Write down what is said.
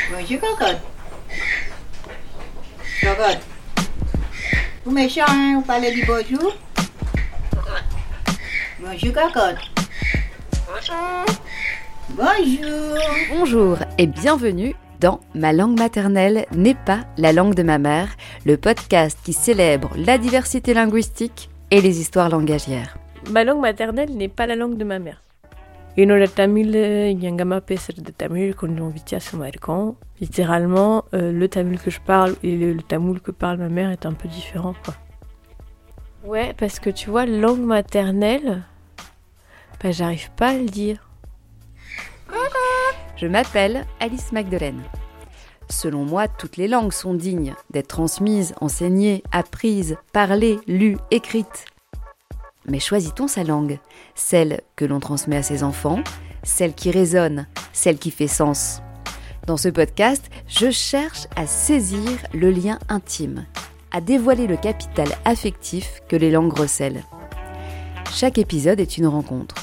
Bonjour cocotte. Cocotte. Vous méchant, hein? Vous parlez du bonjour? Bonjour cocotte. Bonjour. Bonjour et bienvenue dans Ma langue maternelle n'est pas la langue de ma mère, le podcast qui célèbre la diversité linguistique et les histoires langagières. Ma langue maternelle n'est pas la langue de ma mère. என்னோட தமிழ் எங்கள் அம்மா பேசுகிறது தமிழ் கொஞ்சம் வித்தியாசமாக இருக்கும். Littéralement, le tamil que je parle et le tamoul que parle ma mère est un peu différent, quoi. Ouais, parce que tu vois, langue maternelle, j'arrive pas à le dire. Je m'appelle Alice Magdelaine. Selon moi, toutes les langues sont dignes d'être transmises, enseignées, apprises, parlées, lues, écrites. Mais choisit-on sa langue, celle que l'on transmet à ses enfants, celle qui résonne, celle qui fait sens? Dans ce podcast, je cherche à saisir le lien intime, à dévoiler le capital affectif que les langues recèlent. Chaque épisode est une rencontre,